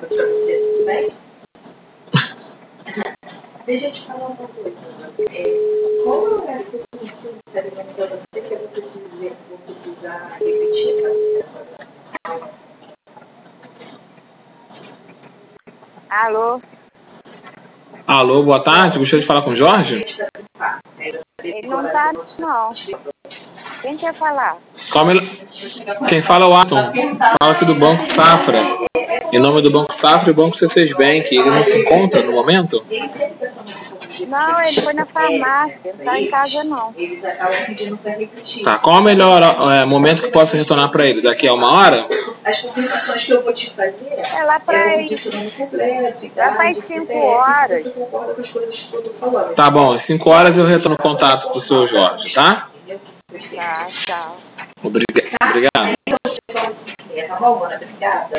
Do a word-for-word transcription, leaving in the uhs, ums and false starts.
noite para você, tudo bem? Deixa eu te falar uma coisa. É, qual é o horário que eu consigo estar ligando para você que eu vou precisar, vou precisar repetir essa aula? Alô? Alô, boa tarde. Gostaria de falar com o Jorge? Ele não tá, não. Quem quer falar? Qual é... Quem fala é o Atom. Fala aqui do Banco Safra. Em nome do Banco Safra e do Banco C seis Bank. Ele não se encontra no momento? Não, ele foi na farmácia. Não tá em casa, não. Tá, qual é o melhor é, momento que posso retornar para ele? Daqui a uma hora? As confirmações que eu vou te fazer é lá para é aí. o nome completo, Já faz cinco horas. você concorda com as coisas que eu tô falando. Tá bom, às cinco horas eu retorno o contato pro seu Jorge, tá? Tá, tchau. Obrigado. Obrigado. Tá bom, Ana? Obrigada.